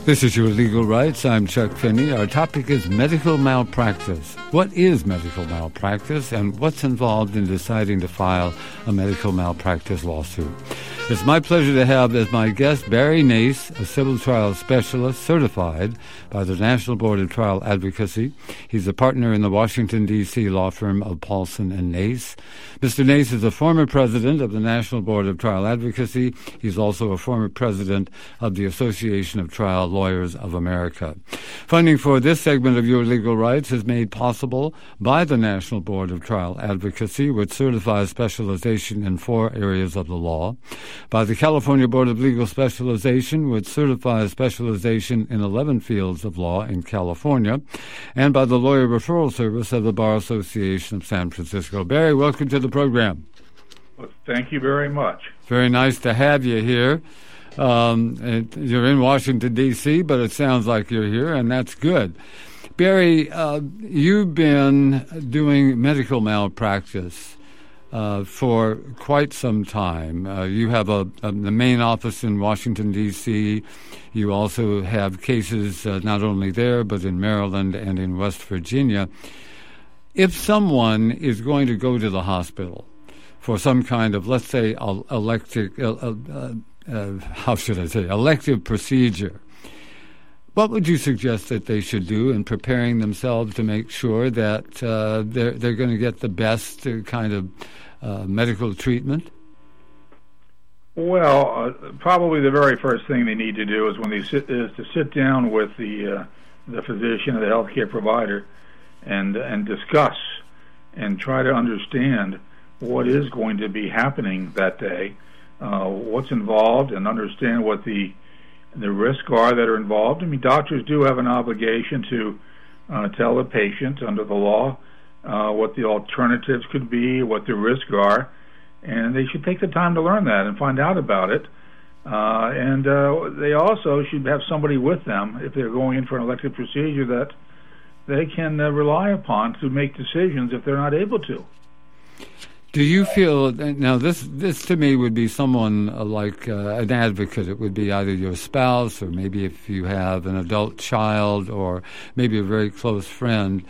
This is Your Legal Rights. I'm Chuck Finney. Our topic is medical malpractice. What is medical malpractice, and what's involved in deciding to file a medical malpractice lawsuit? It's my pleasure to have as my guest Barry Nace, a civil trial specialist certified by the National Board of Trial Advocacy. He's a partner in the Washington, D.C. law firm of Paulson and Nace. Mr. Nace is a former president of the National Board of Trial Advocacy. He's also a former president of the Association of Trial Lawyers of America. Funding for this segment of Your Legal Rights is made possible by the National Board of Trial Advocacy, which certifies specialization in 4 areas of the law, by the California Board of Legal Specialization, which certifies specialization in 11 fields of law in California, and by the Lawyer Referral Service of the Bar Association of San Francisco. Barry, welcome to the program. Well, thank you very much. Very nice to have you here. You're in Washington, D.C., but it sounds like you're here, and that's good. Barry, you've been doing medical malpractice for quite some time. You have the main office in Washington, D.C. You also have cases not only there, but in Maryland and in West Virginia. If someone is going to go to the hospital for some kind of, let's say, elective procedure, what would you suggest that they should do in preparing themselves to make sure that they're going to get the best kind of medical treatment? Well, probably the very first thing they need to do is to sit down with the physician or the healthcare provider and discuss and try to understand what is going to be happening that day, what's involved, and understand what the risks are that are involved. I mean, doctors do have an obligation to tell the patient under the law what the alternatives could be, what the risks are, and they should take the time to learn that and find out about it. And they also should have somebody with them if they're going in for an elective procedure that they can rely upon to make decisions if they're not able to. Do you feel, now this to me would be someone like an advocate. It would be either your spouse, or maybe if you have an adult child, or maybe a very close friend,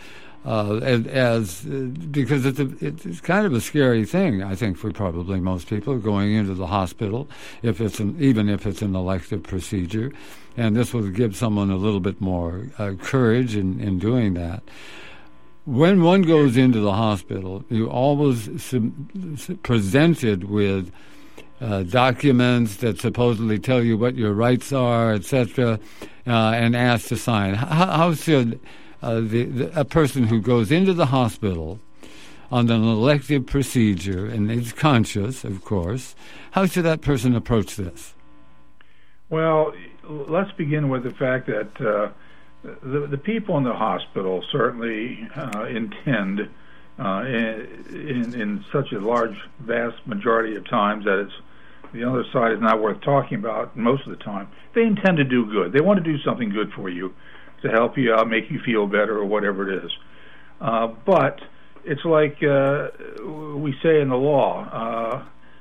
because it's kind of a scary thing, I think, for probably most people going into the hospital, even if it's an elective procedure, and this will give someone a little bit more courage in doing that. When one goes into the hospital, you're always presented with documents that supposedly tell you what your rights are, etc., and asked to sign. How should a person who goes into the hospital on an elective procedure and is conscious, of course, how should that person approach this? Well, let's begin with the fact that the people in the hospital certainly intend, in such a large, vast majority of times, that the other side is not worth talking about most of the time. They intend to do good. They want to do something good for you, to help you out, make you feel better, or whatever it is. But it's like we say in the law,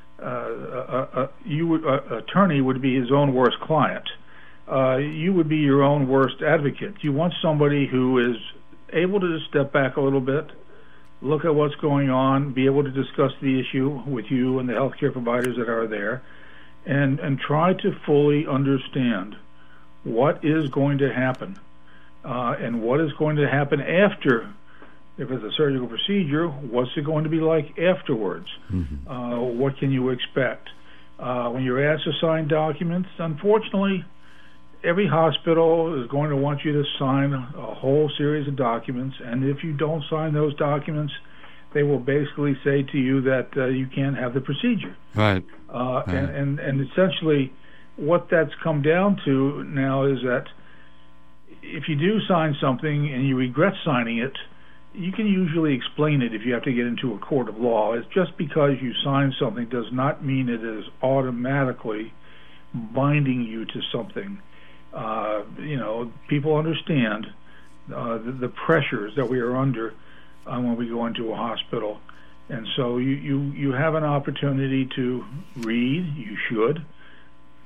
attorney would be his own worst client. You would be your own worst advocate. You want somebody who is able to just step back a little bit, look at what's going on, be able to discuss the issue with you and the healthcare providers that are there, and try to fully understand what is going to happen. And what is going to happen after, if it's a surgical procedure, what's it going to be like afterwards? Mm-hmm. What can you expect? When you're asked to sign documents, unfortunately, every hospital is going to want you to sign a whole series of documents, and if you don't sign those documents, they will basically say to you that you can't have the procedure. Right. And essentially, what that's come down to now is that if you do sign something and you regret signing it, you can usually explain it if you have to get into a court of law. It's just because you sign something does not mean it is automatically binding you to something. People understand the pressures that we are under when we go into a hospital. And so you have an opportunity to read, you should,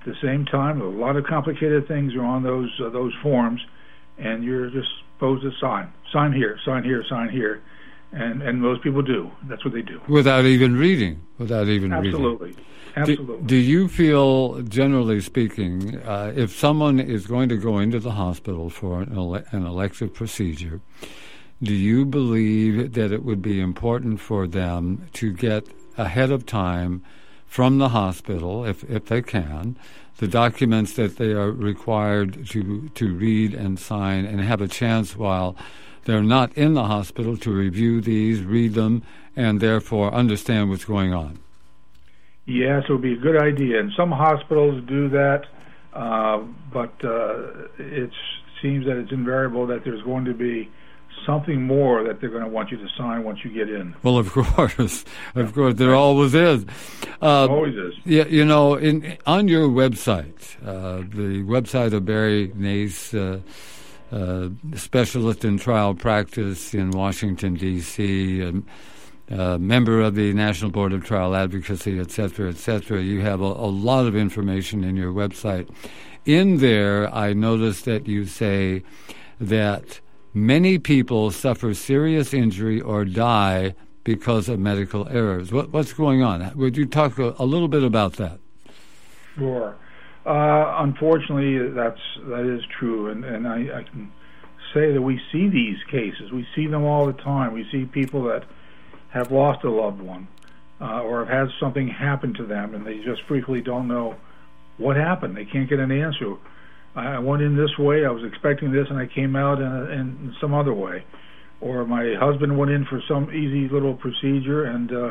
At the same time, a lot of complicated things are on those forms, and you're just supposed to sign here, sign here, sign here, and most people do. That's what they do without even reading. Absolutely. Do you feel, generally speaking, if someone is going to go into the hospital for an elective procedure, do you believe that it would be important for them to get ahead of time from the hospital, if they can, the documents that they are required to read and sign, and have a chance while they're not in the hospital to review these, read them, and therefore understand what's going on? Yes, it would be a good idea. And some hospitals do that, but it seems that it's invariable that there's going to be something more that they're going to want you to sign once you get in. Well, of course, there always is. Always is. Yeah, on your website, the website of Barry Nace, specialist in trial practice in Washington, D.C., member of the National Board of Trial Advocacy, et cetera, et cetera. You have a lot of information in your website. In there, I noticed that you say that many people suffer serious injury or die because of medical errors. What's going on? Would you talk a little bit about that? Sure. Unfortunately, that is true, and I can say that we see these cases. We see them all the time. We see people that have lost a loved one or have had something happen to them, and they just frequently don't know what happened. They can't get an answer. I went in this way, I was expecting this, and I came out in some other way. Or my husband went in for some easy little procedure, and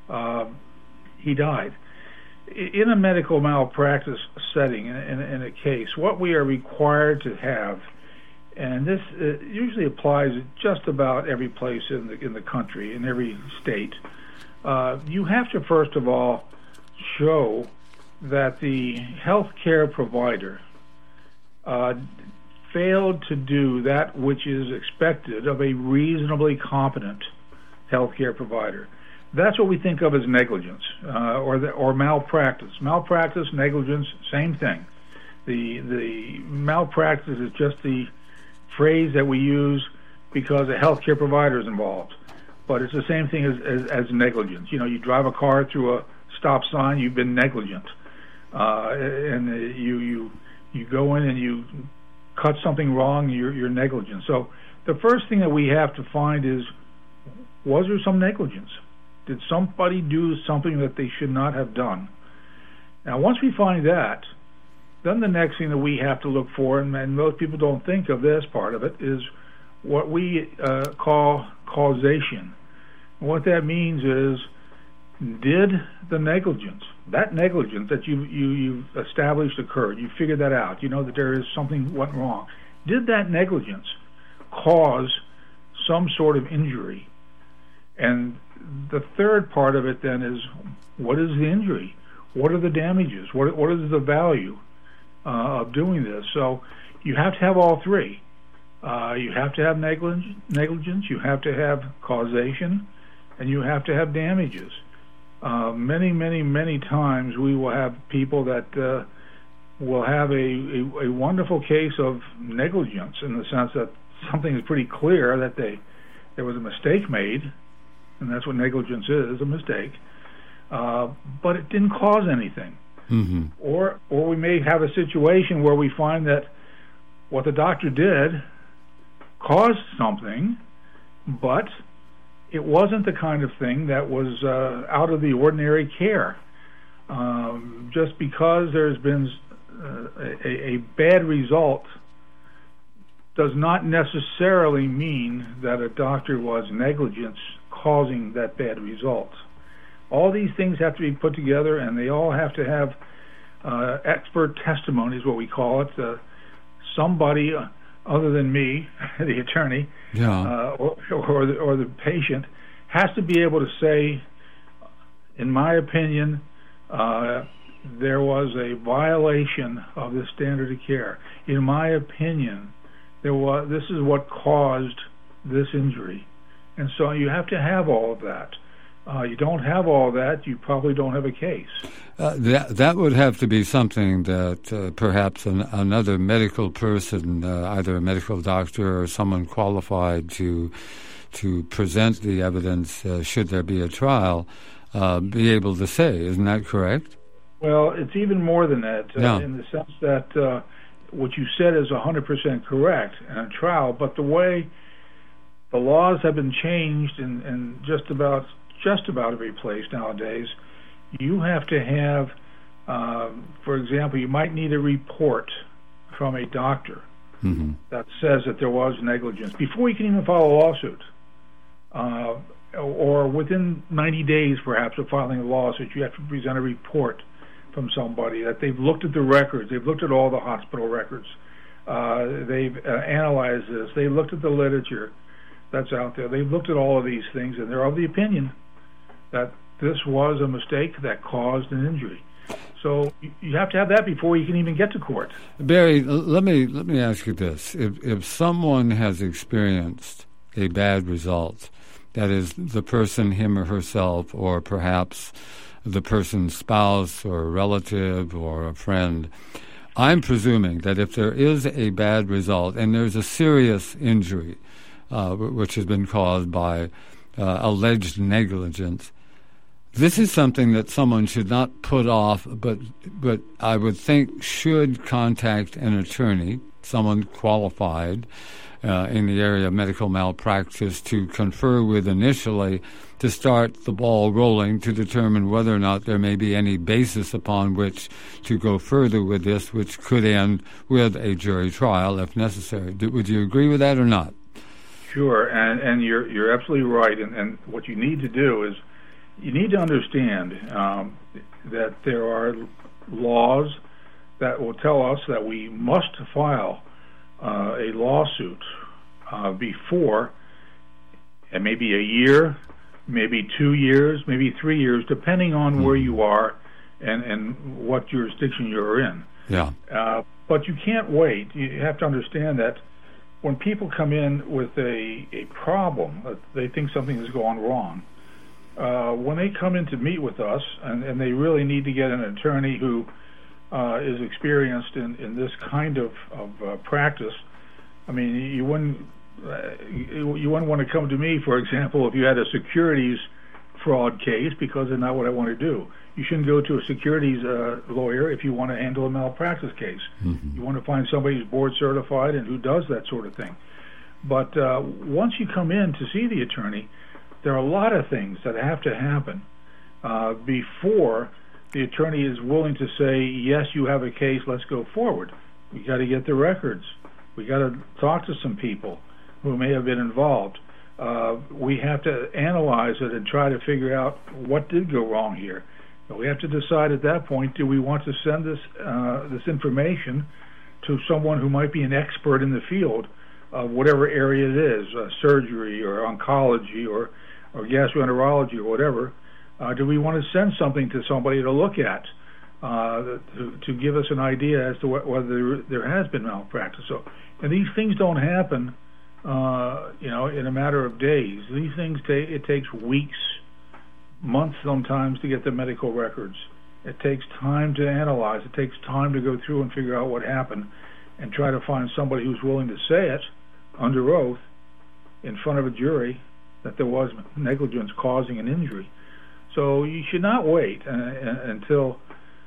he died. In a medical malpractice setting, in a case, what we are required to have, and this usually applies just about every place in the country, in every state, you have to first of all show that the health care provider failed to do that which is expected of a reasonably competent healthcare provider. That's what we think of as negligence or malpractice. Malpractice, negligence, same thing. The malpractice is just the phrase that we use because a healthcare provider is involved, but it's the same thing as negligence. You drive a car through a stop sign, you've been negligent, and you go in and you cut something wrong, you're negligent. So the first thing that we have to find is, was there some negligence? Did somebody do something that they should not have done? Now, once we find that, then the next thing that we have to look for, and most people don't think of this part of it, is what we call causation. And what that means is, did the negligence, that negligence that you've established occurred, you figured that out, you know that there is something went wrong, did that negligence cause some sort of injury? And the third part of it then is, what is the injury? What are the damages? What is the value of doing this? So you have to have all three. You have to have negligence, you have to have causation, and you have to have damages. Many times we will have people that will have a wonderful case of negligence, in the sense that something is pretty clear that there was a mistake made, and that's what negligence is, a mistake, but it didn't cause anything. Mm-hmm. Or we may have a situation where we find that what the doctor did caused something, but it wasn't the kind of thing that was out of the ordinary care. Just because there's been a bad result does not necessarily mean that a doctor was negligent causing that bad result. All these things have to be put together, and they all have to have expert testimony, is what we call it. Somebody other than me, the attorney, or the patient, has to be able to say, in my opinion, there was a violation of the standard of care. In my opinion, this is what caused this injury. And so you have to have all of that. You don't have all that, you probably don't have a case. That would have to be something that perhaps another medical person, either a medical doctor or someone qualified to present the evidence, should there be a trial, be able to say. Isn't that correct? Well, it's even more than that, in the sense that what you said is 100% correct in a trial, but the way the laws have been changed in just about every place nowadays, you have to have, for example, you might need a report from a doctor that says that there was negligence before you can even file a lawsuit. Or within 90 days, perhaps, of filing a lawsuit, you have to present a report from somebody that they've looked at the records, they've looked at all the hospital records, they've analyzed this, they've looked at the literature that's out there, they've looked at all of these things, and they're of the opinion that this was a mistake that caused an injury. So you have to have that before you can even get to court. Barry, let me ask you this: if someone has experienced a bad result, that is, the person, him or herself, or perhaps the person's spouse or a relative or a friend, I'm presuming that if there is a bad result and there's a serious injury which has been caused by alleged negligence, this is something that someone should not put off, but I would think should contact an attorney, someone qualified in the area of medical malpractice, to confer with initially, to start the ball rolling to determine whether or not there may be any basis upon which to go further with this, which could end with a jury trial if necessary. Would you agree with that or not? Sure, and you're absolutely right. And what you need to do is you need to understand that there are laws that will tell us that we must file a lawsuit before, and maybe a year, maybe 2 years, maybe 3 years, depending on where you are and what jurisdiction you're in. Yeah. But you can't wait. You have to understand that when people come in with a problem, that they think something has gone wrong, when they come in to meet with us, and they really need to get an attorney who is experienced in this kind of practice. I mean, you wouldn't want to come to me, for example, if you had a securities fraud case, because that's not what I want to do. You shouldn't go to a securities lawyer if you want to handle a malpractice case. You want to find somebody who's board certified and who does that sort of thing. But once you come in to see the attorney, there are a lot of things that have to happen before the attorney is willing to say, yes, you have a case, let's go forward. We got to get the records. We got to talk to some people who may have been involved. We have to analyze it and try to figure out what did go wrong here. We have to decide at that point, do we want to send this information to someone who might be an expert in the field of whatever area it is, surgery or oncology or gastroenterology or whatever. Do we want to send something to somebody to look at to give us an idea as to whether there has been malpractice? So, and these things don't happen, in a matter of days. These things it takes weeks, months sometimes to get the medical records. It takes time to analyze. It takes time to go through and figure out what happened and try to find somebody who's willing to say it under oath in front of a jury that there was negligence causing an injury. So you should not wait until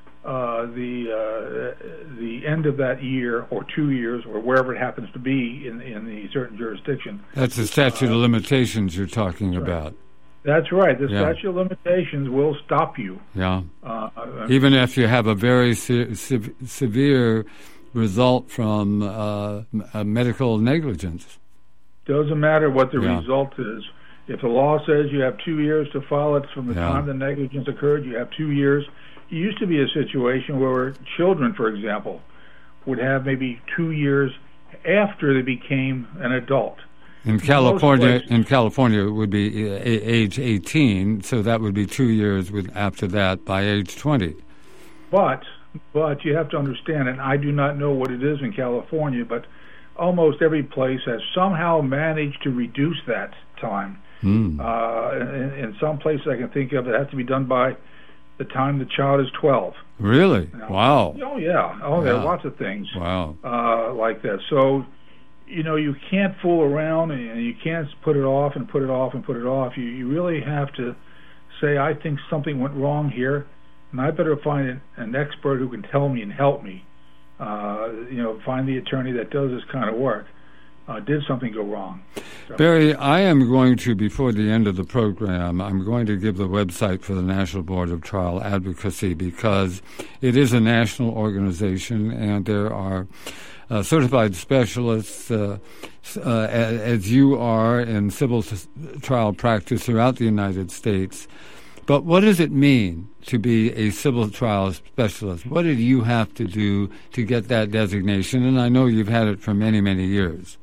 the end of that year or 2 years or wherever it happens to be in the certain jurisdiction. That's the statute of limitations you're talking about. That's right. The statute of limitations will stop you. Yeah. Even if you have a very severe result from medical negligence. Doesn't matter what the result is. If the law says you have 2 years to file it from the time the negligence occurred, you have 2 years. It used to be a situation where children, for example, would have maybe 2 years after they became an adult. In California, it would be age 18, so that would be 2 years after that by age 20. But you have to understand, and I do not know what it is in California, but almost every place has somehow managed to reduce that time. In some places I can think of, it has to be done by the time the child is 12. Really? Wow. Oh, yeah. Oh, there are lots of things like that. So, you can't fool around, and you can't put it off and put it off and put it off. You really have to say, I think something went wrong here, and I better find an expert who can tell me and help me. Find the attorney that does this kind of work. Did something go wrong? So. Barry, I am going to, before the end of the program, I'm going to give the website for the National Board of Trial Advocacy, because it is a national organization and there are certified specialists, as you are in civil trial practice throughout the United States. But what does it mean to be a civil trial specialist? What did you have to do to get that designation? And I know you've had it for many, many years.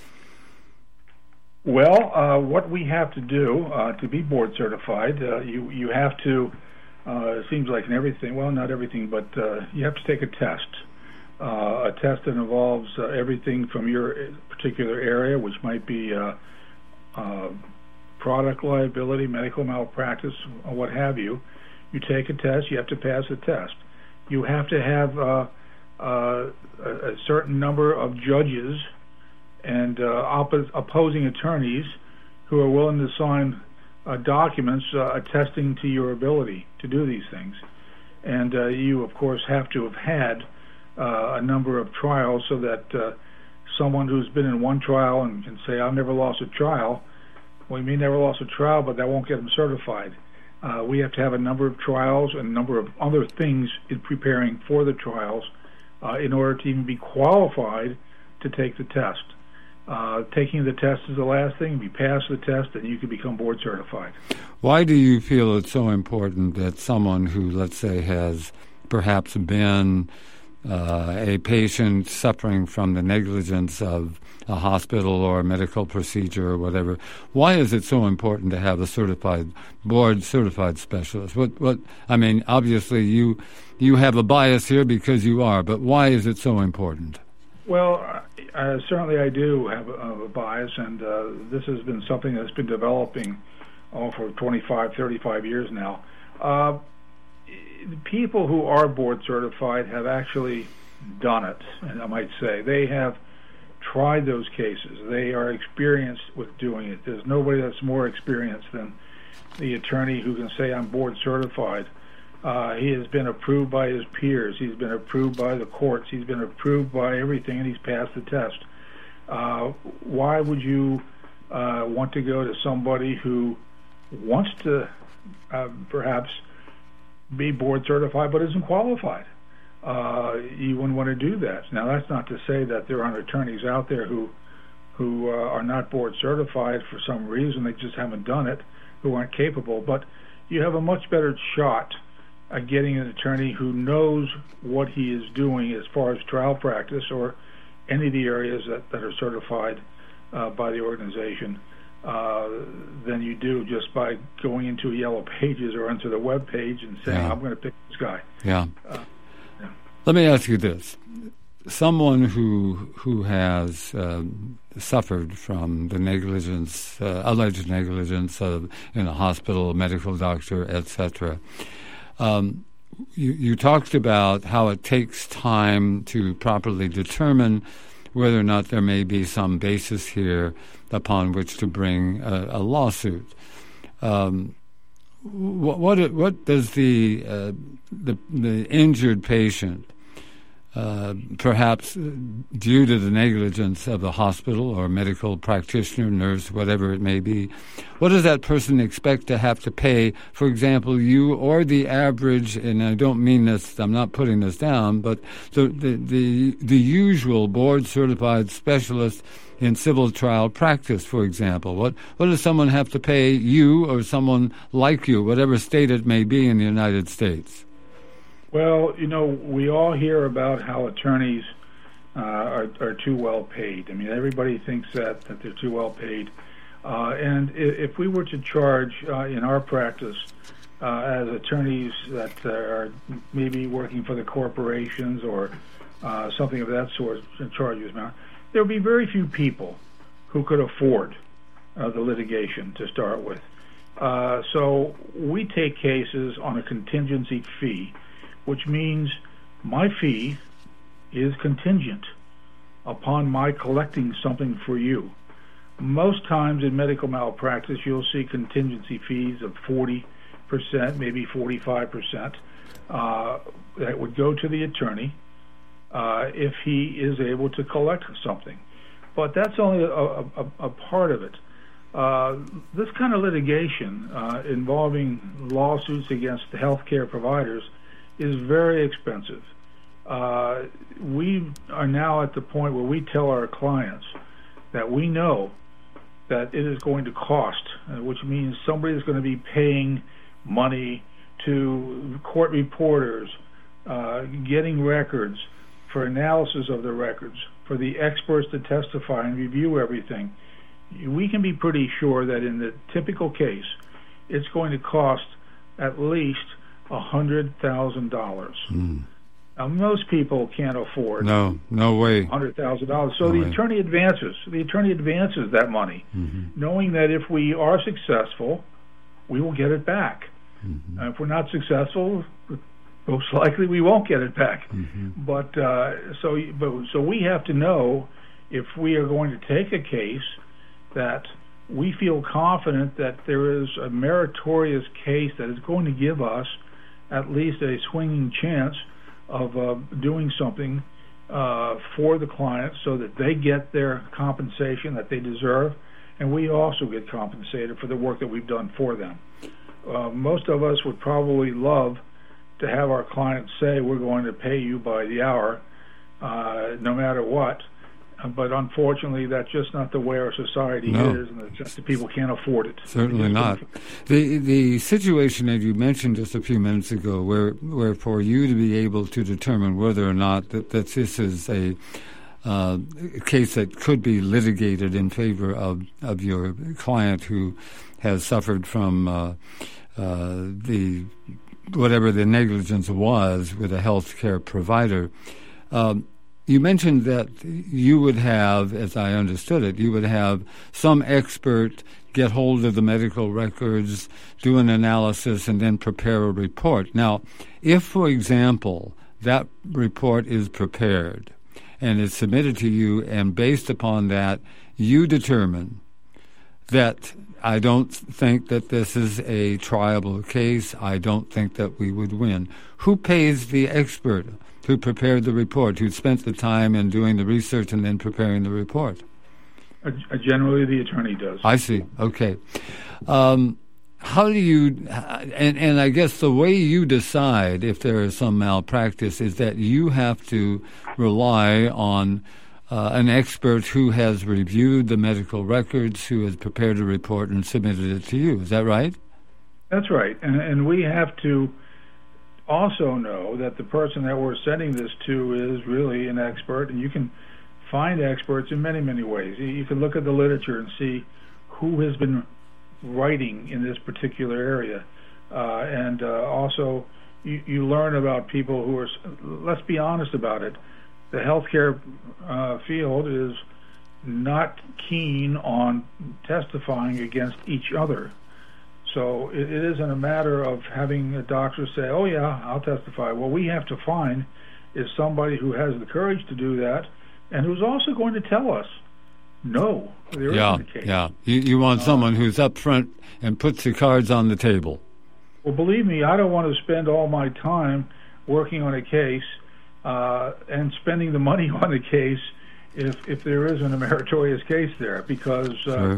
Well, what we have to do to be board certified, you have to, it seems like in everything, well, not everything, but you have to take a test that involves everything from your particular area, which might be product liability, medical malpractice, or what have you. You take a test, you have to pass the test. You have to have a certain number of judges and opposing attorneys who are willing to sign documents attesting to your ability to do these things. And you, of course, have to have had a number of trials so that someone who's been in one trial and can say, I've never lost a trial, well, you may never lost a trial, but that won't get them certified. We have to have a number of trials and a number of other things in preparing for the trials in order to even be qualified to take the test. Taking the test is the last thing. If you pass the test, then you can become board certified. Why do you feel it's so important that someone who, let's say, has perhaps been a patient suffering from the negligence of a hospital or a medical procedure or whatever, why is it so important to have a board-certified specialist? What? I mean, obviously you have a bias here because you are, but why is it so important? Well, certainly I do have a bias, and this has been something that's been developing for 25, 35 years now. People who are board certified have actually done it, and I might say. They have tried those cases. They are experienced with doing it. There's nobody that's more experienced than the attorney who can say, I'm board certified. He has been approved by his peers. He's been approved by the courts. He's been approved by everything, and he's passed the test. Why would you want to go to somebody who wants to perhaps be board certified but isn't qualified? You wouldn't want to do that. Now, that's not to say that there aren't attorneys out there who are not board certified for some reason. They just haven't done it, who aren't capable. But you have a much better shot at getting an attorney who knows what he is doing as far as trial practice or any of the areas that are certified by the organization than you do just by going into Yellow Pages or into the web page and saying, I'm going to pick this guy. Yeah. Let me ask you this. Someone who has suffered from the negligence, alleged negligence in a hospital, a medical doctor, etc., you talked about how it takes time to properly determine whether or not there may be some basis here upon which to bring a lawsuit. What does the injured patient, perhaps due to the negligence of the hospital or medical practitioner, nurse, whatever it may be, what does that person expect to have to pay, for example, you or the average, and I don't mean this, I'm not putting this down, but the usual board-certified specialist in civil trial practice, for example? What does someone have to pay you or someone like you, whatever state it may be in the United States? Well, we all hear about how attorneys are too well paid. I mean, everybody thinks that they're too well paid. And if we were to charge in our practice as attorneys that are maybe working for the corporations or something of that sort, charges, there would be very few people who could afford the litigation to start with. So we take cases on a contingency fee, which means my fee is contingent upon my collecting something for you. Most times in medical malpractice, you'll see contingency fees of 40%, maybe 45%, that would go to the attorney if he is able to collect something. But that's only a part of it. This kind of litigation involving lawsuits against the healthcare providers is very expensive. We are now at the point where we tell our clients that we know that it is going to cost, which means somebody is going to be paying money to court reporters, getting records, for analysis of the records, for the experts to testify and review everything. We can be pretty sure that in the typical case, it's going to cost at least $100,000. Now, most people can't afford no way $100,000. So the attorney advances that money, knowing that if we are successful, we will get it back. If we're not successful, most likely we won't get it back. But so we have to know if we are going to take a case that we feel confident that there is a meritorious case that is going to give us at least a swinging chance of doing something for the client so that they get their compensation that they deserve, and we also get compensated for the work that we've done for them. Most of us would probably love to have our clients say, we're going to pay you by the hour, no matter what. But unfortunately, that's just not the way our society is, and it's just that people can't afford it. Certainly not. The situation that you mentioned just a few minutes ago, where for you to be able to determine whether or not that this is a case that could be litigated in favor of your client who has suffered from the whatever the negligence was with a health care provider. You mentioned that you would have, as I understood it, you would have some expert get hold of the medical records, do an analysis, and then prepare a report. Now, if, for example, that report is prepared and is submitted to you, and based upon that, you determine that I don't think that this is a triable case, I don't think that we would win. Who pays the expert who prepared the report, who spent the time in doing the research and then preparing the report? Generally, the attorney does. I see. Okay. How do you, and I guess the way you decide if there is some malpractice is that you have to rely on an expert who has reviewed the medical records, who has prepared a report and submitted it to you. Is that right? That's right. And we have to also know that the person that we're sending this to is really an expert, and you can find experts in many, many ways. You can look at the literature and see who has been writing in this particular area, and also you learn about people who are, let's be honest about it, the healthcare field is not keen on testifying against each other. So it isn't a matter of having a doctor say, oh yeah, I'll testify. What we have to find is somebody who has the courage to do that and who's also going to tell us, no, there isn't a case. Yeah, you want someone who's up front and puts the cards on the table. Well, believe me, I don't want to spend all my time working on a case and spending the money on the case if there isn't a meritorious case there, because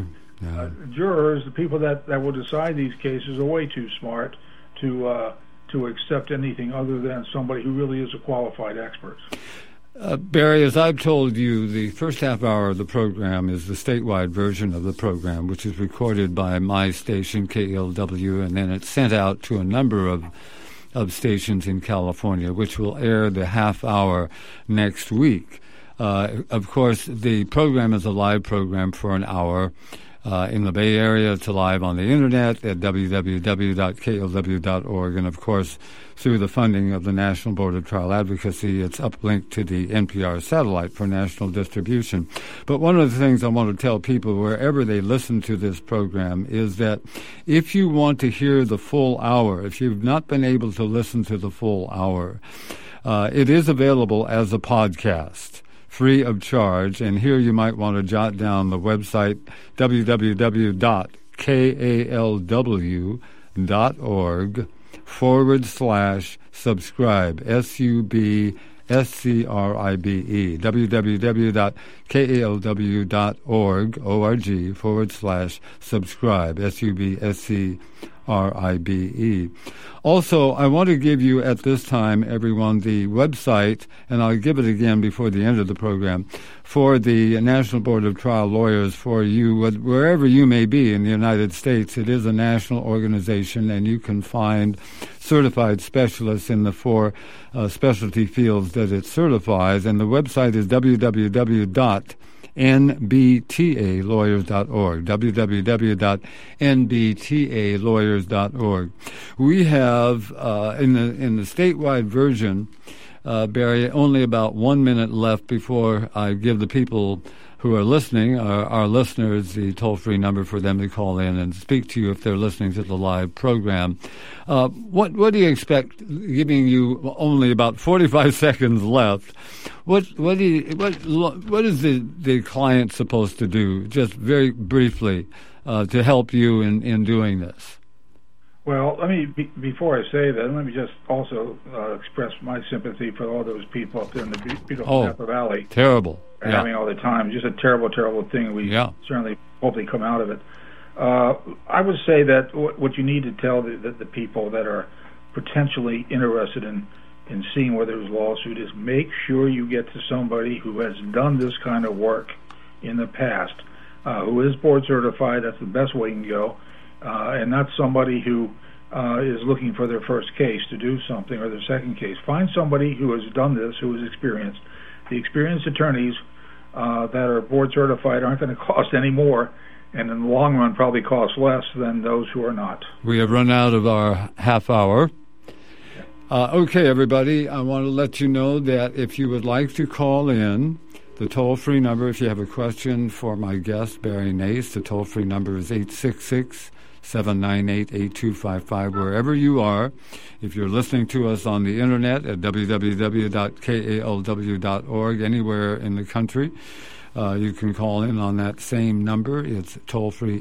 jurors, the people that will decide these cases, are way too smart to accept anything other than somebody who really is a qualified expert. Barry, as I've told you, the first half hour of the program is the statewide version of the program, which is recorded by my station, KLW, and then it's sent out to a number of stations in California, which will air the half hour next week. Of course, the program is a live program for an hour. In the Bay Area, it's live on the internet at www.klw.org, and of course, through the funding of the National Board of Trial Advocacy, it's uplinked to the NPR satellite for national distribution. But one of the things I want to tell people wherever they listen to this program is that if you want to hear the full hour, if you've not been able to listen to the full hour, it is available as a podcast, free of charge. And here you might want to jot down the website, www.kalw.org/subscribe, SUBSCRIBE, www.kalw.org/subscribe, SUBSCRIBE. Also, I want to give you at this time, everyone, the website, and I'll give it again before the end of the program, for the National Board of Trial Lawyers for you, wherever you may be in the United States. It is a national organization, and you can find certified specialists in the four specialty fields that it certifies, and the website is www.nbtalawyers.org, www.nbtalawyers.org. We have, in the statewide version, Barry, only about 1 minute left before I give the people who are listening, our listeners, the toll-free number for them to call in and speak to you if they're listening to the live program. What do you expect, giving you only about 45 seconds left, what is the client supposed to do, just very briefly, to help you in doing this? Well, let me, before I say that, let me just also express my sympathy for all those people up there in the beautiful Napa Valley. Terrible. Having all the time. Just a terrible, terrible thing. We certainly hopefully come out of it. I would say that what you need to tell the people that are potentially interested in seeing whether there's a lawsuit is make sure you get to somebody who has done this kind of work in the past, who is board certified. That's the best way you can go. And not somebody who is looking for their first case to do something or their second case. Find somebody who has done this, who is experienced. The experienced attorneys that are board certified aren't going to cost any more, and in the long run probably cost less than those who are not. We have run out of our half hour. Okay, everybody, I want to let you know that if you would like to call in, the toll-free number, if you have a question for my guest, Barry Nace, the toll-free number is 866-798-8255, wherever you are. If you're listening to us on the internet at www.kalw.org, anywhere in the country, you can call in on that same number. It's toll-free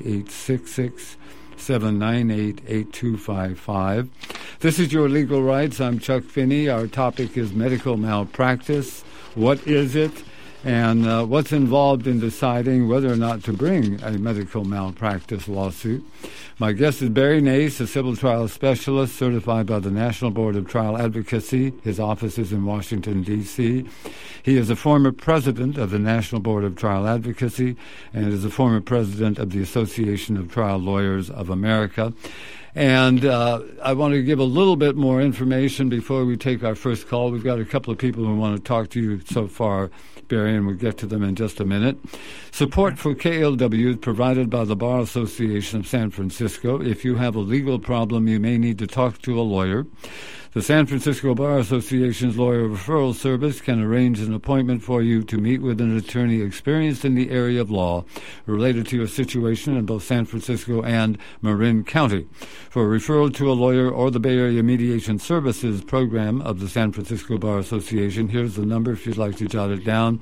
866-798-8255. This is Your Legal Rights. I'm Chuck Finney. Our topic is medical malpractice. What is it? And what's involved in deciding whether or not to bring a medical malpractice lawsuit. My guest is Barry Nace, a civil trial specialist certified by the National Board of Trial Advocacy. His office is in Washington, D.C. He is a former president of the National Board of Trial Advocacy and is a former president of the Association of Trial Lawyers of America. And I want to give a little bit more information before we take our first call. We've got a couple of people who want to talk to you so far, Barry, and we'll get to them in just a minute. Support for KLW is provided by the Bar Association of San Francisco. If you have a legal problem, you may need to talk to a lawyer. The San Francisco Bar Association's Lawyer Referral Service can arrange an appointment for you to meet with an attorney experienced in the area of law related to your situation in both San Francisco and Marin County. For referral to a lawyer or the Bay Area Mediation Services program of the San Francisco Bar Association, here's the number if you'd like to jot it down,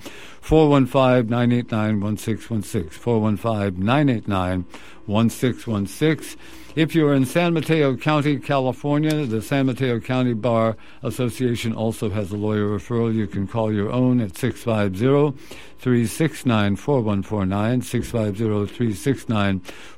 415-989-1616, 415-989-1616. If you're in San Mateo County, California, the San Mateo County Bar Association also has a lawyer referral. You can call your own at 650-369-4149,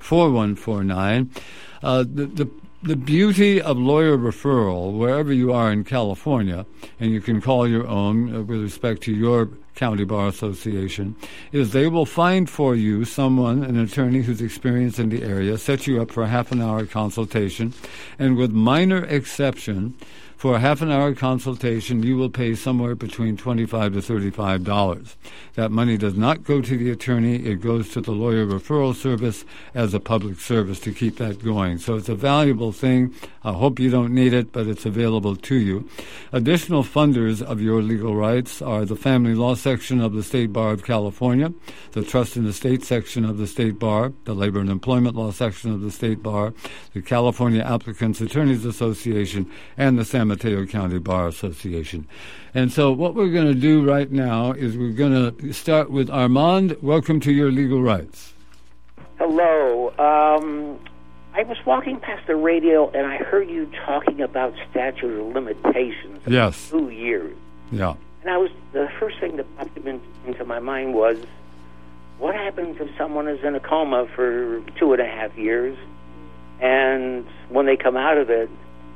650-369-4149. The beauty of lawyer referral, wherever you are in California, and you can call your own with respect to your county bar association, is they will find for you someone, an attorney who's experienced in the area, set you up for a half-an-hour consultation, and with minor exception, For a half-an-hour consultation, you will pay somewhere between $25 to $35. That money does not go to the attorney. It goes to the lawyer referral service as a public service to keep that going. So it's a valuable thing. I hope you don't need it, but it's available to you. Additional funders of your legal rights are the Family Law Section of the State Bar of California, the Trust and Estate Section of the State Bar, the Labor and Employment Law Section of the State Bar, the California Applicants Attorneys Association, and the San Mateo County Bar Association. And so what we're going to do right now is we're going to start with Armand. Welcome to Your Legal Rights. Hello. I was walking past the radio and I heard you talking about statute of limitations. Yes. 2 years. Yeah. And the first thing that popped into my mind was, what happens if someone is in a coma for 2.5 years, and when they come out of it,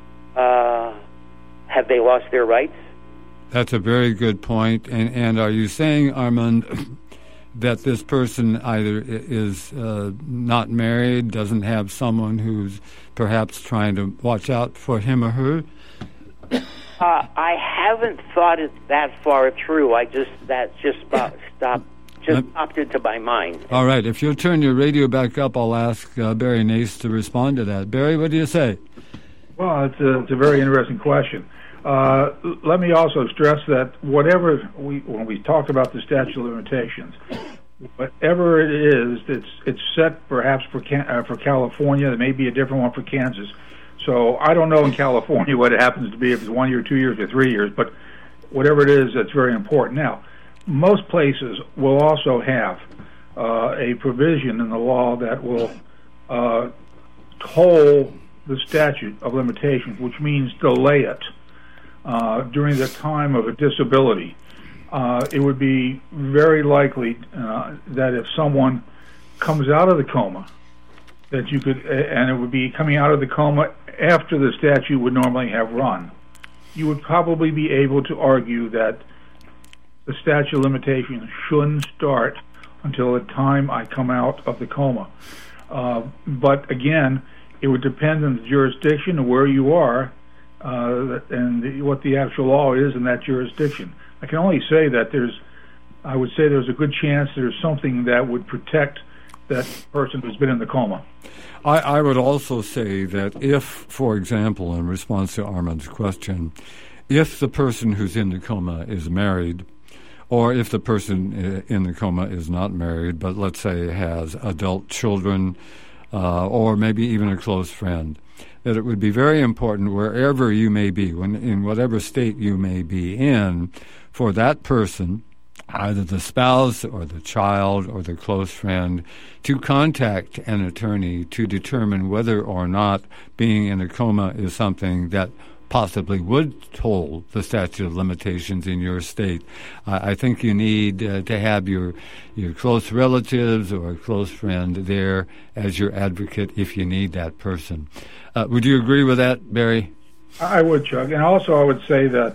have they lost their rights? That's a very good point. And are you saying, Armand, that this person either is not married, doesn't have someone who's perhaps trying to watch out for him or her? I haven't thought it that far through. Popped into my mind. All right. If you'll turn your radio back up, I'll ask Barry Nace to respond to that. Barry, what do you say? Well, it's a very interesting question. Let me also stress that when we talk about the statute of limitations, whatever it is, it's set perhaps for California. There may be a different one for Kansas. So I don't know in California what it happens to be, if it's 1 year, 2 years, or 3 years. But whatever it is, that's very important. Now, most places will also have a provision in the law that will toll the statute of limitations, which means delay it during the time of a disability. It would be very likely that if someone comes out of the coma, that you could, and it would be coming out of the coma after the statute would normally have run, you would probably be able to argue that the statute of limitations shouldn't start until the time I come out of the coma. But again, it would depend on the jurisdiction and where you are and what the actual law is in that jurisdiction. I can only say that there's a good chance there's something that would protect that person who's been in the coma. I would also say that if, for example, in response to Armand's question, if the person who's in the coma is married, or if the person in the coma is not married, but let's say has adult children, or maybe even a close friend, that it would be very important wherever you may be, in whatever state you may be in, for that person, either the spouse or the child or the close friend, to contact an attorney to determine whether or not being in a coma is something that possibly would toll the statute of limitations in your state. I think you need to have your close relatives or a close friend there as your advocate if you need that person. Would you agree with that, Barry? I would, Chuck. And also I would say that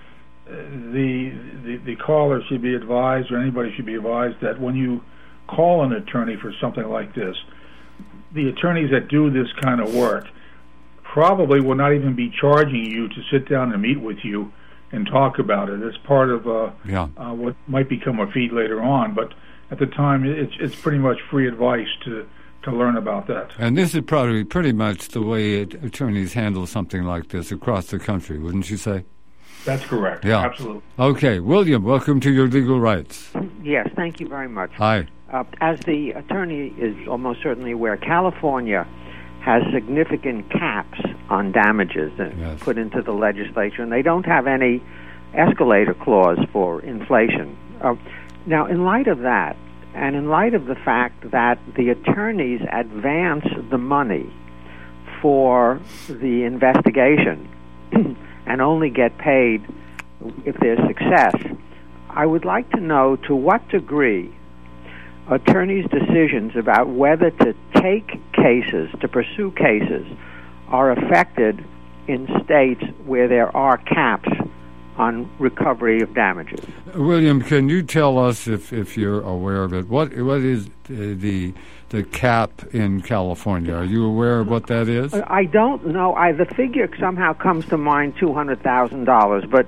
the caller should be advised, or anybody should be advised, that when you call an attorney for something like this, the attorneys that do this kind of work probably will not even be charging you to sit down and meet with you and talk about it. It's part of what might become a fee later on, but at the time it's pretty much free advice to learn about that. And this is probably pretty much the way attorneys handle something like this across the country, wouldn't you say? That's correct. Yeah. Absolutely. Okay. William, welcome to Your Legal Rights. Yes, thank you very much. Hi. As the attorney is almost certainly aware, California has significant caps on damages put into the legislature, and they don't have any escalator clause for inflation. Now, in light of that, and in light of the fact that the attorneys advance the money for the investigation and only get paid if there's success, I would like to know to what degree attorneys' decisions about whether to take cases, to pursue cases, are affected in states where there are caps on recovery of damages. William, can you tell us, if you're aware of it, what is the cap in California? Are you aware of what that is? I don't know. The figure somehow comes to mind, $200,000, but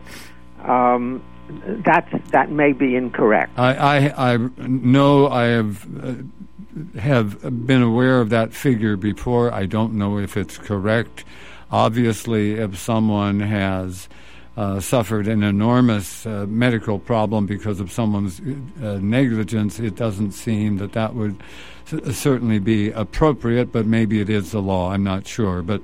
that may be incorrect. I know I have been aware of that figure before. I don't know if it's correct. Obviously, if someone has suffered an enormous medical problem because of someone's negligence, it doesn't seem that would certainly be appropriate, but maybe it is the law. I'm not sure. But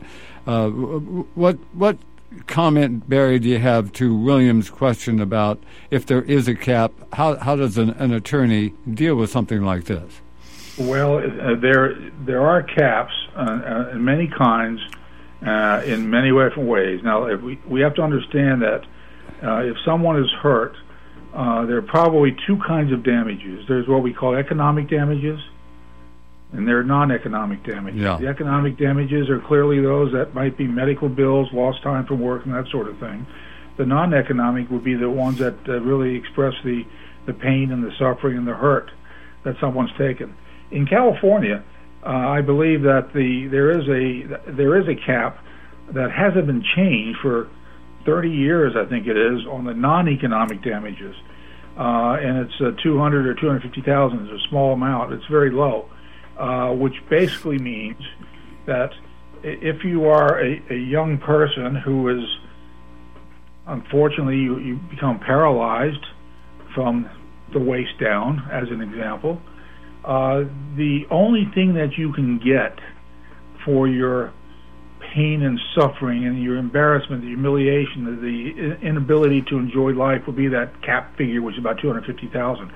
what comment, Barry, do you have to William's question about if there is a cap? How does an attorney deal with something like this? Well, there are caps in many kinds, in many different ways. Now, if we have to understand that if someone is hurt, there are probably two kinds of damages. There's what we call economic damages, and there are non-economic damages. Yeah. The economic damages are clearly those that might be medical bills, lost time from work, and that sort of thing. The non-economic would be the ones that really express the pain and the suffering and the hurt that someone's taken. In California, I believe that there is a cap that hasn't been changed for 30 years, I think it is, on the non-economic damages, and it's $200,000 or $250,000. It's a small amount. It's very low, which basically means that if you are a young person who is, unfortunately, you become paralyzed from the waist down, as an example. The only thing that you can get for your pain and suffering and your embarrassment, the humiliation, the inability to enjoy life will be that cap figure, which is about $250,000.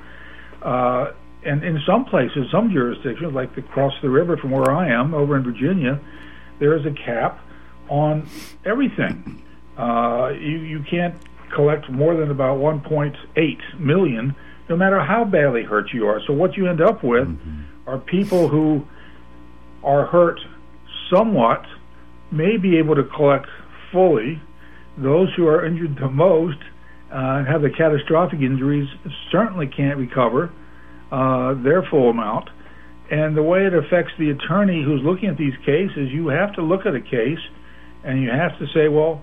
And in some places, some jurisdictions, like across the river from where I am, over in Virginia, there is a cap on everything. You can't collect more than about $1.8 million, no matter how badly hurt you are. So what you end up with are people who are hurt somewhat, may be able to collect fully. Those who are injured the most and have the catastrophic injuries certainly can't recover their full amount. And the way it affects the attorney who's looking at these cases, you have to look at a case and you have to say, well,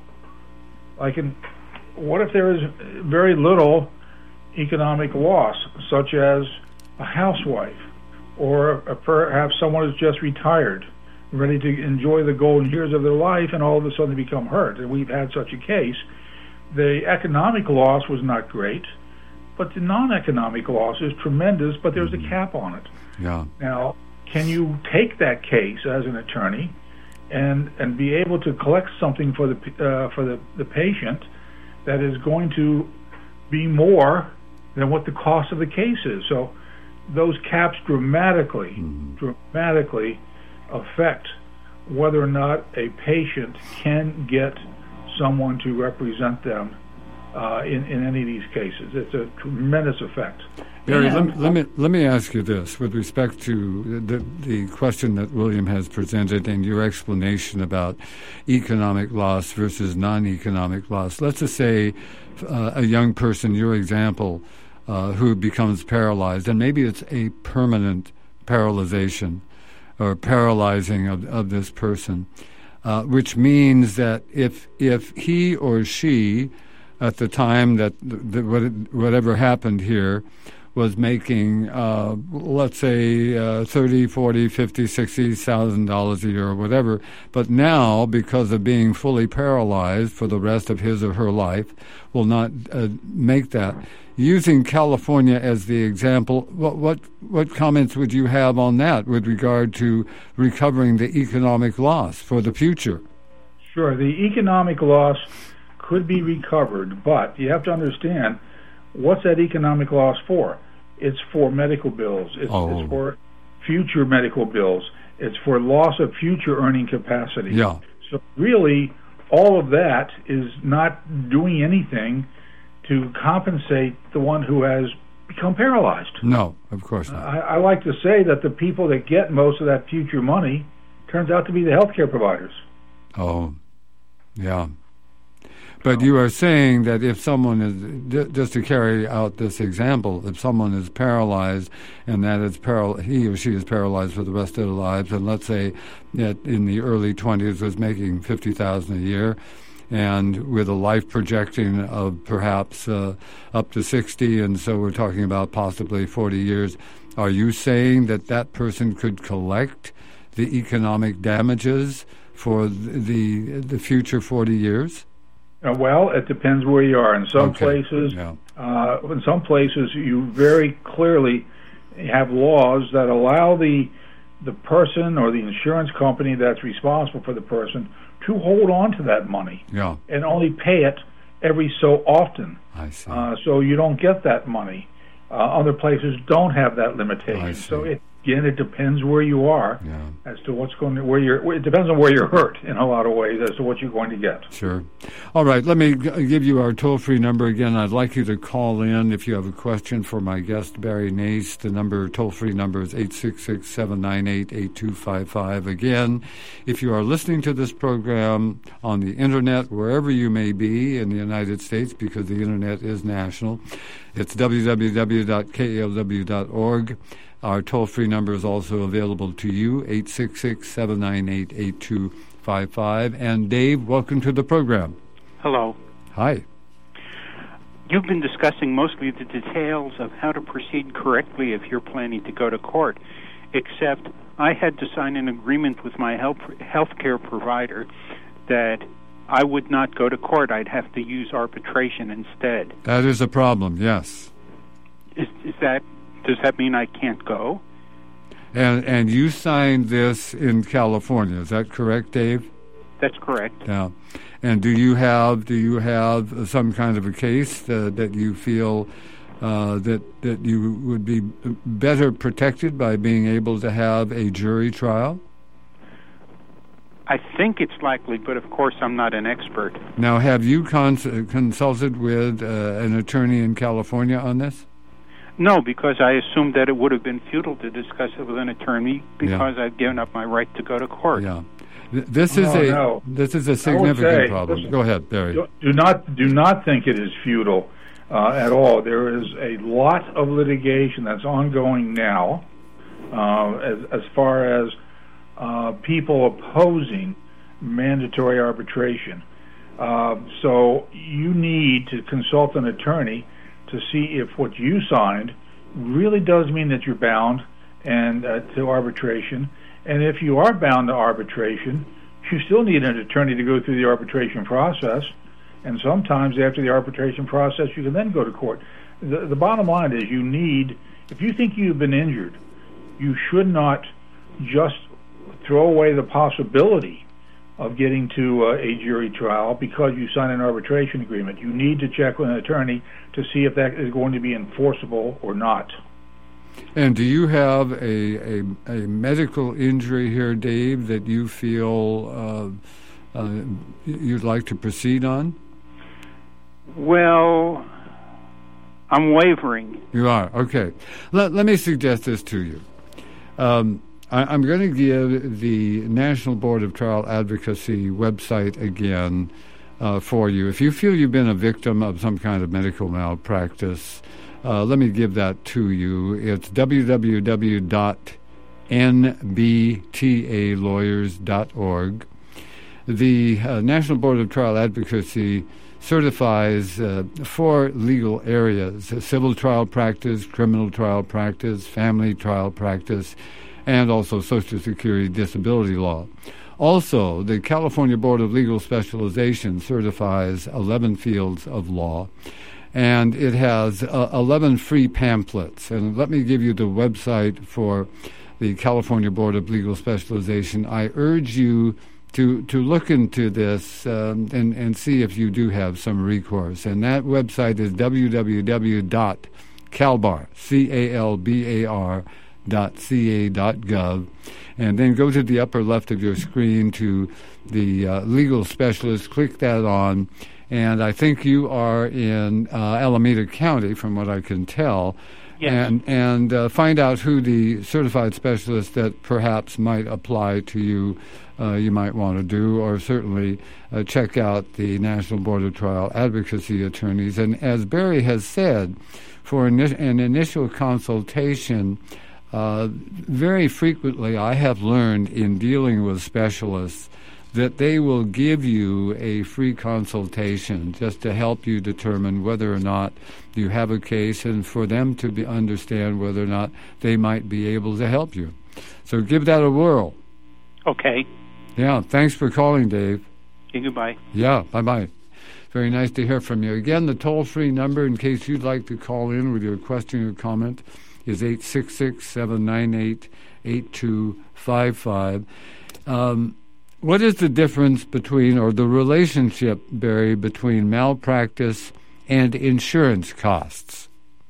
what if there is very little economic loss, such as a housewife or perhaps someone who's just retired, ready to enjoy the golden years of their life, and all of a sudden they become hurt. And we've had such a case. The economic loss was not great, but the non-economic loss is tremendous, but there's a cap on it. Yeah. Now, can you take that case as an attorney and be able to collect something for the patient that is going to be more than what the cost of the case is? So those caps dramatically affect whether or not a patient can get someone to represent them in any of these cases. It's a tremendous effect. Barry, let me ask you this with respect to the question that William has presented and your explanation about economic loss versus non-economic loss. Let's just say a young person, your example, who becomes paralyzed, and maybe it's a permanent paralyzation or paralyzing of this person, which means that if he or she, at the time that whatever happened here, was making, let's say, $30,000, $40,000, $50,000, $60,000 a year or whatever, but now, because of being fully paralyzed for the rest of his or her life, will not make that. Using California as the example, what comments would you have on that with regard to recovering the economic loss for the future? Sure. The economic loss could be recovered, but you have to understand, what's that economic loss for? It's for medical bills. It's for future medical bills. It's for loss of future earning capacity. Yeah. So really, all of that is not doing anything to compensate the one who has become paralyzed. No, of course not. I like to say that the people that get most of that future money turns out to be the healthcare providers. Oh, yeah. But you are saying that if someone is, just to carry out this example, if someone is paralyzed and that he or she is paralyzed for the rest of their lives, and let's say that in the early 20s was making $50,000 a year, and with a life projection of perhaps up to 60, and so we're talking about possibly 40 years, are you saying that that person could collect the economic damages for the future 40 years? Well, it depends where you are. In some places, you very clearly have laws that allow the person or the insurance company that's responsible for the person to hold on to that money and only pay it every so often. I see. So you don't get that money. Other places don't have that limitation. So it depends where you are as to what's going to, it depends on where you're hurt in a lot of ways as to what you're going to get. Sure. All right, let me give you our toll-free number again. I'd like you to call in if you have a question for my guest, Barry Nace. The toll-free number is 866-798-8255. Again, if you are listening to this program on the Internet, wherever you may be in the United States, because the Internet is national, it's www.kalw.org. Our toll-free number is also available to you, 866-798-8255. And Dave, welcome to the program. Hello. Hi. You've been discussing mostly the details of how to proceed correctly if you're planning to go to court, except I had to sign an agreement with my health care provider that I would not go to court. I'd have to use arbitration instead. That is a problem, yes. Does that mean I can't go? And you signed this in California, is that correct, Dave? That's correct. Yeah. And do you have some kind of a case that you feel that you would be better protected by being able to have a jury trial? I think it's likely, but of course I'm not an expert. Now, have you consulted with an attorney in California on this? No, because I assumed that it would have been futile to discuss it with an attorney because I've given up my right to go to court. Yeah, this is a significant problem. Listen, go ahead, Barry. Do not think it is futile at all. There is a lot of litigation that's ongoing now, as far as people opposing mandatory arbitration. So you need to consult an attorney to see if what you signed really does mean that you're bound to arbitration. And if you are bound to arbitration, you still need an attorney to go through the arbitration process. And sometimes after the arbitration process, you can then go to court. The bottom line is if you think you've been injured, you should not just throw away the possibility of getting to a jury trial because you sign an arbitration agreement. You need to check with an attorney to see if that is going to be enforceable or not. And do you have a medical injury here, Dave, that you feel you'd like to proceed on? Well, I'm wavering. You are? Okay. Let me suggest this to you. I'm going to give the National Board of Trial Advocacy website again for you. If you feel you've been a victim of some kind of medical malpractice, let me give that to you. It's www.nbtalawyers.org. The National Board of Trial Advocacy certifies 4 legal areas: civil trial practice, criminal trial practice, family trial practice, and also Social Security disability law. Also, the California Board of Legal Specialization certifies 11 fields of law, and it has 11 free pamphlets. And let me give you the website for the California Board of Legal Specialization. I urge you to look into this and see if you do have some recourse. And that website is www.calbar.ca.gov, and then go to the upper left of your screen to the legal specialist. Click that on, and I think you are in Alameda County, from what I can tell. Yes. And find out who the certified specialist that perhaps might apply to you you might want to do, or certainly check out the National Board of Trial Advocacy Attorneys. And as Barry has said, for an initial consultation, very frequently I have learned in dealing with specialists that they will give you a free consultation just to help you determine whether or not you have a case, and for them to understand whether or not they might be able to help you. So give that a whirl. Okay. Yeah, thanks for calling, Dave. Okay, goodbye. Yeah, bye-bye. Very nice to hear from you. Again, the toll-free number, in case you'd like to call in with your question or comment, is 866-798-8255. What is the difference between, or the relationship, Barry, between malpractice and insurance costs?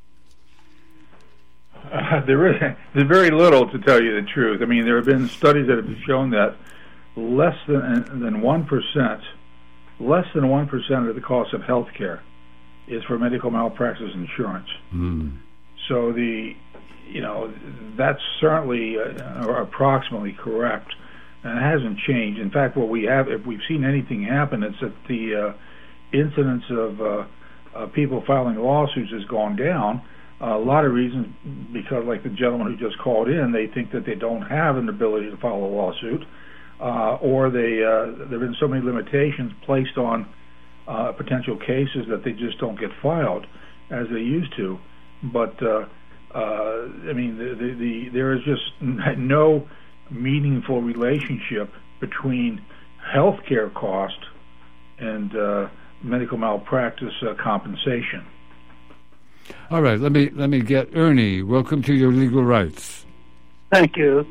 There's very little, to tell you the truth. I mean, there have been studies that have shown that less than 1% of the cost of health care is for medical malpractice insurance. So that's certainly approximately correct, and it hasn't changed. In fact, what we have, if we've seen anything happen, it's that the incidence of people filing lawsuits has gone down. A lot of reasons, because like the gentleman who just called in, they think that they don't have an ability to file a lawsuit, or there have been so many limitations placed on potential cases that they just don't get filed as they used to. But I mean, there is just no meaningful relationship between healthcare cost and medical malpractice compensation. All right, let me get Ernie. Welcome to Your Legal Rights. Thank you.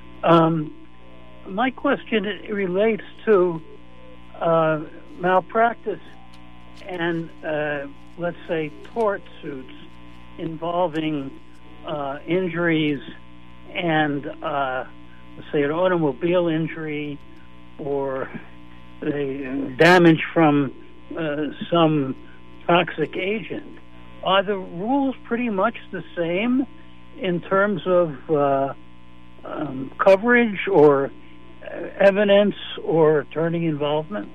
My question relates to malpractice and, let's say, tort suits involving injuries and, let's say, an automobile injury or damage from some toxic agent. Are the rules pretty much the same in terms of coverage or evidence or attorney involvement?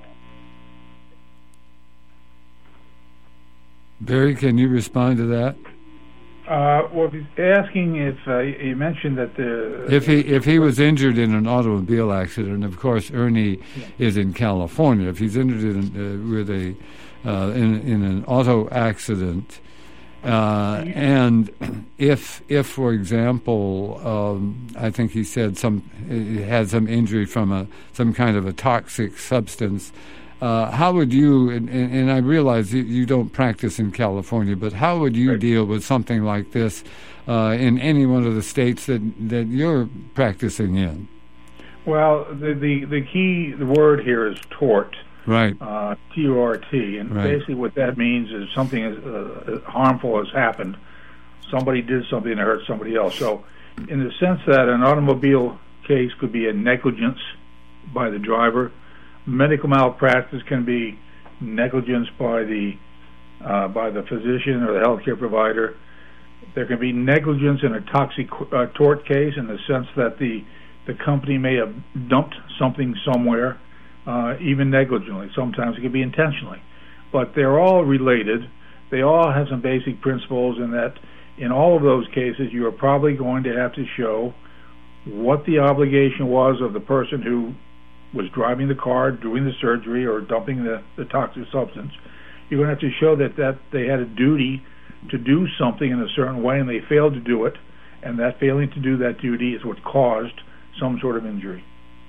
Barry, can you respond to that? Well, he's asking if you mentioned that if he was injured in an automobile accident. Of course, Ernie is in California. If he's injured in an auto accident, and if for example, I think he said he had some injury from some kind of a toxic substance. How would you, and I realize you don't practice in California, but how would you deal with something like this in any one of the states that you're practicing in? Well, the key word here is tort. Right. T-O-R-T. And basically what that means is something as harmful has happened. Somebody did something that hurt somebody else. So in the sense that an automobile case could be a negligence by the driver, medical malpractice can be negligence by the physician or the healthcare provider. There can be negligence in a toxic tort case in the sense that the company may have dumped something somewhere, even negligently. Sometimes it can be intentionally. But they're all related. They all have some basic principles, in that in all of those cases you are probably going to have to show what the obligation was of the person who was driving the car, doing the surgery, or dumping the toxic substance. You're going to have to show that they had a duty to do something in a certain way, and they failed to do it, and that failing to do that duty is what caused some sort of injury.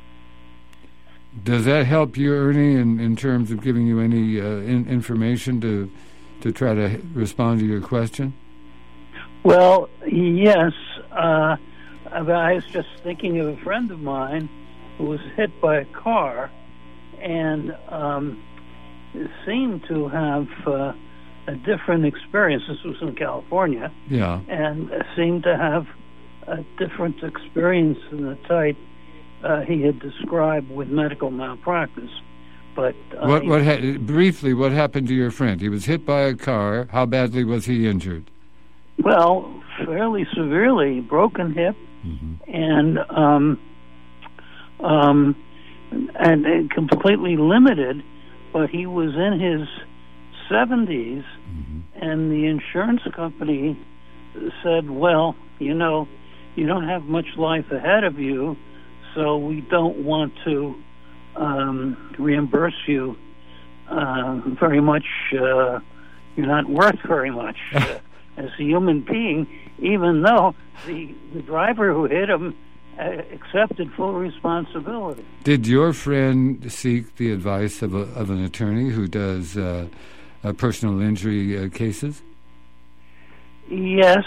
Does that help you, Ernie, in terms of giving you any information to try to respond to your question? Well, yes. I was just thinking of a friend of mine who was hit by a car and seemed to have a different experience. This was in California. Yeah. And seemed to have a different experience than the type he had described with medical malpractice. But briefly, what happened to your friend? He was hit by a car. How badly was he injured? Well, fairly severely, broken hip, and completely limited. But he was in his 70s, and the insurance company said, well, you don't have much life ahead of you, so we don't want to reimburse you very much. You're not worth very much as a human being, even though the driver who hit him accepted full responsibility. Did your friend seek the advice of an attorney who does personal injury cases? Yes,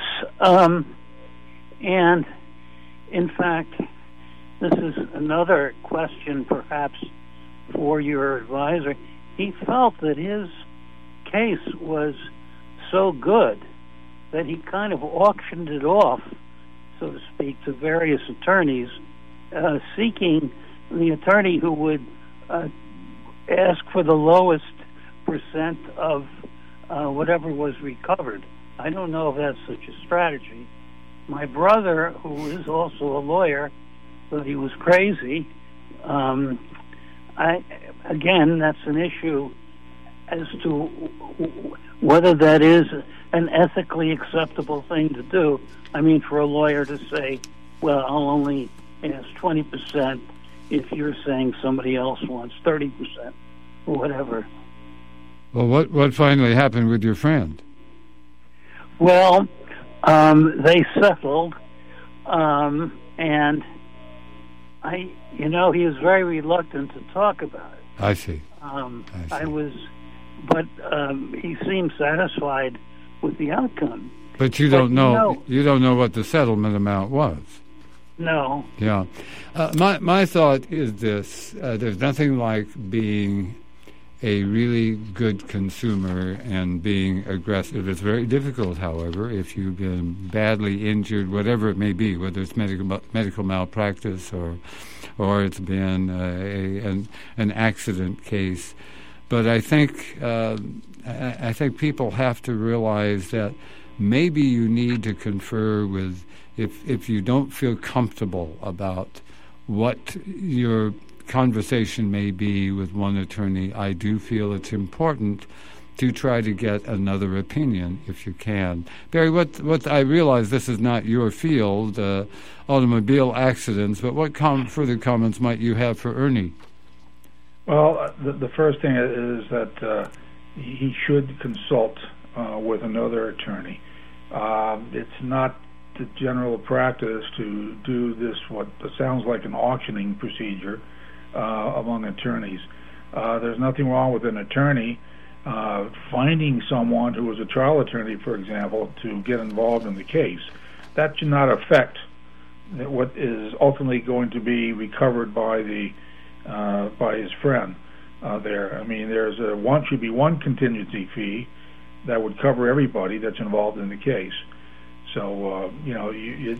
and in fact, this is another question perhaps for your advisor. He felt that his case was so good that he kind of auctioned it off, so to speak, to various attorneys, seeking the attorney who would ask for the lowest percent of whatever was recovered. I don't know if that's such a strategy. My brother, who is also a lawyer, thought he was crazy. Again, that's an issue as to whether that is an ethically acceptable thing to do. I mean, for a lawyer to say, well, I'll only ask 20% if you're saying somebody else wants 30% or whatever. Well, what finally happened with your friend? Well, they settled, and he was very reluctant to talk about it. I see. But he seemed satisfied with the outcome. But you don't know. You don't know what the settlement amount was. No. Yeah. My thought is this: there's nothing like being a really good consumer and being aggressive. It's very difficult, however, if you've been badly injured, whatever it may be, whether it's medical malpractice or it's been an accident case. But I think people have to realize that maybe you need to confer with, if you don't feel comfortable about what your conversation may be with one attorney, I do feel it's important to try to get another opinion if you can. Barry, what I realize this is not your field, automobile accidents, but what further comments might you have for Ernie? Well, the first thing is that he should consult with another attorney. It's not the general practice to do this, what sounds like an auctioning procedure among attorneys. There's nothing wrong with an attorney finding someone who is a trial attorney, for example, to get involved in the case. That should not affect what is ultimately going to be recovered by his friend there. I mean, should be one contingency fee that would cover everybody that's involved in the case. So you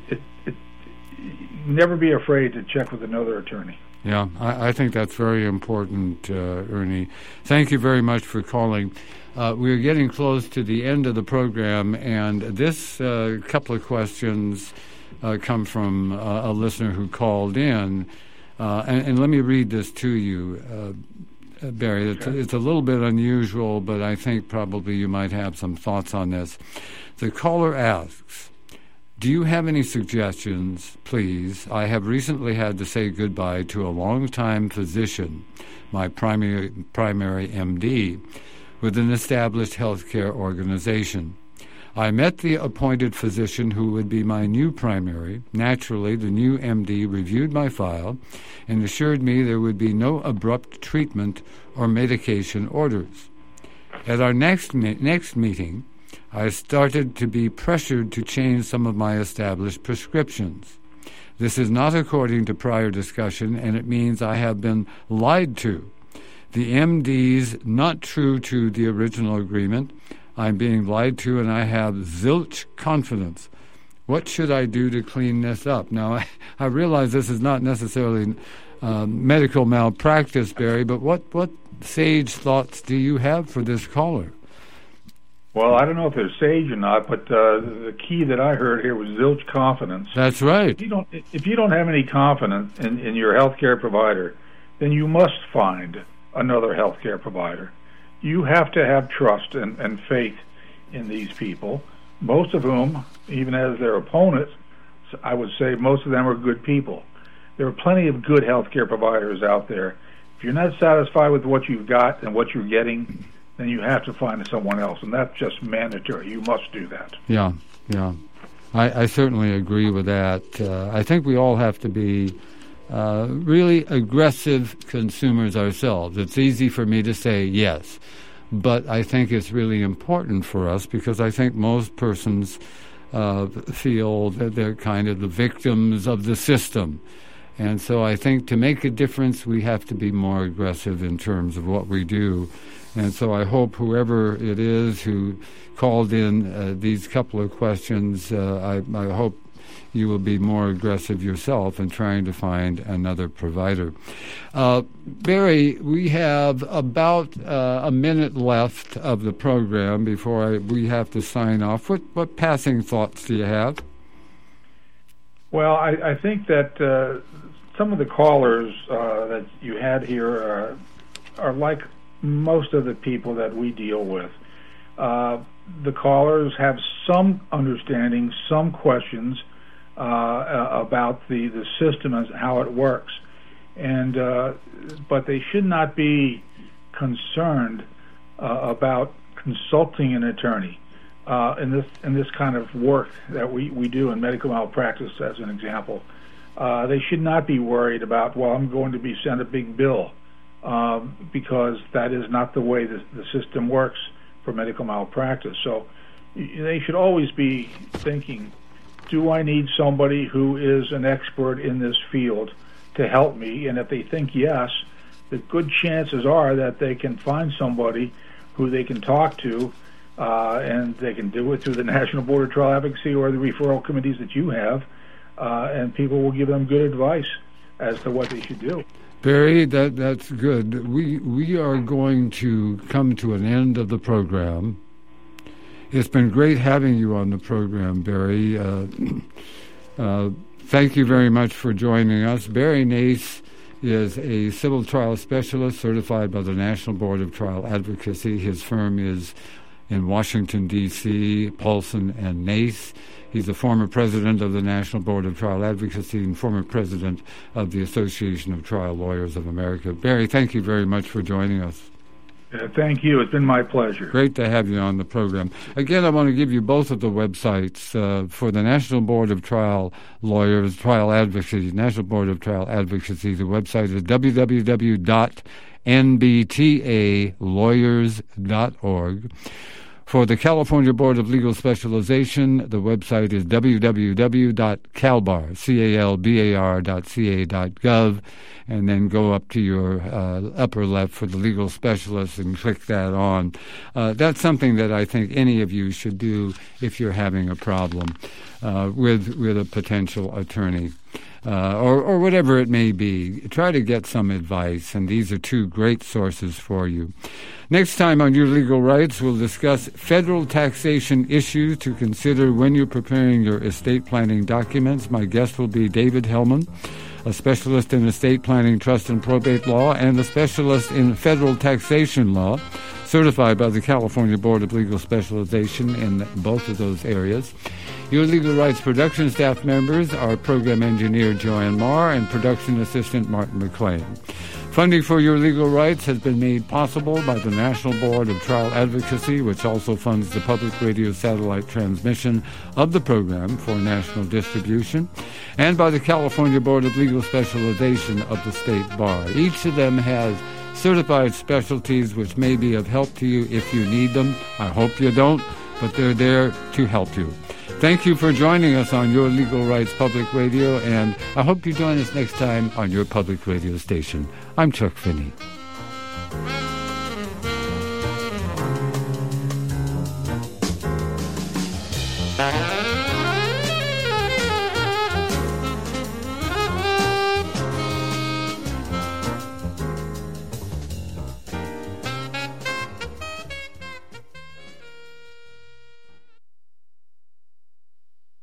never be afraid to check with another attorney. Yeah, I think that's very important, Ernie. Thank you very much for calling. We're getting close to the end of the program, and this couple of questions come from a listener who called in. And let me read this to you, Barry. It's a little bit unusual, but I think probably you might have some thoughts on this. The caller asks, do you have any suggestions, please? I have recently had to say goodbye to a longtime physician, my primary MD, with an established healthcare organization. I met the appointed physician who would be my new primary. Naturally, the new MD reviewed my file and assured me there would be no abrupt treatment or medication orders. At our next meeting, I started to be pressured to change some of my established prescriptions. This is not according to prior discussion, and it means I have been lied to. The MD's not true to the original agreement. I'm being lied to, and I have zilch confidence. What should I do to clean this up? Now, I realize this is not necessarily medical malpractice, Barry, but what sage thoughts do you have for this caller? Well, I don't know if they're sage or not, but the key that I heard here was zilch confidence. That's right. If you don't have any confidence in your healthcare provider, then you must find another healthcare provider. You have to have trust and faith in these people, most of whom, even as their opponents, I would say most of them are good people. There are plenty of good healthcare providers out there. If you're not satisfied with what you've got and what you're getting, then you have to find someone else, and that's just mandatory. You must do that. Yeah. I certainly agree with that. I think we all have to be really aggressive consumers ourselves. It's easy for me to say yes, but I think it's really important for us because I think most persons feel that they're kind of the victims of the system. And so I think to make a difference, we have to be more aggressive in terms of what we do. And so I hope whoever it is who called in these couple of questions, I hope you will be more aggressive yourself in trying to find another provider. Barry, we have about a minute left of the program before we have to sign off. What passing thoughts do you have? Well, I think that some of the callers that you had here are like most of the people that we deal with. The callers have some understanding, some questions about the system and how it works, but they should not be concerned about consulting an attorney in this kind of work that we do in medical malpractice, as an example. They should not be worried about, well, I'm going to be sent a big bill, because that is not the way the system works for medical malpractice. So they should always be thinking, do I need somebody who is an expert in this field to help me? And if they think yes, the good chances are that they can find somebody who they can talk to, and they can do it through the National Board of Trial Advocacy or the referral committees that you have, and people will give them good advice as to what they should do. Barry, that's good. We are going to come to an end of the program. It's been great having you on the program, Barry. Thank you very much for joining us. Barry Nace is a civil trial specialist certified by the National Board of Trial Advocacy. His firm is in Washington, D.C., Paulson and Nace. He's a former president of the National Board of Trial Advocacy and former president of the Association of Trial Lawyers of America. Barry, thank you very much for joining us. Thank you. It's been my pleasure. Great to have you on the program. Again, I want to give you both of the websites for the National Board of Trial Lawyers, Trial Advocacy, National Board of Trial Advocacy. The website is www.nbtalawyers.org. For the California Board of Legal Specialization, the website is www.calbar.ca.gov, and then go up to your upper left for the legal specialist and click that on. That's something that I think any of you should do if you're having a problem with a potential attorney. Or whatever it may be. Try to get some advice, and these are two great sources for you. Next time on Your Legal Rights, we'll discuss federal taxation issues to consider when you're preparing your estate planning documents. My guest will be David Hellman, a specialist in estate planning, trust, and probate law, and a specialist in federal taxation law, certified by the California Board of Legal Specialization in both of those areas. Your Legal Rights production staff members are program engineer Joanne Marr and production assistant Martin McLean. Funding for Your Legal Rights has been made possible by the National Board of Trial Advocacy, which also funds the public radio satellite transmission of the program for national distribution, and by the California Board of Legal Specialization of the State Bar. Each of them has certified specialties which may be of help to you if you need them. I hope you don't, but they're there to help you. Thank you for joining us on Your Legal Rights Public Radio, and I hope you join us next time on your public radio station. I'm Chuck Finney. Bye.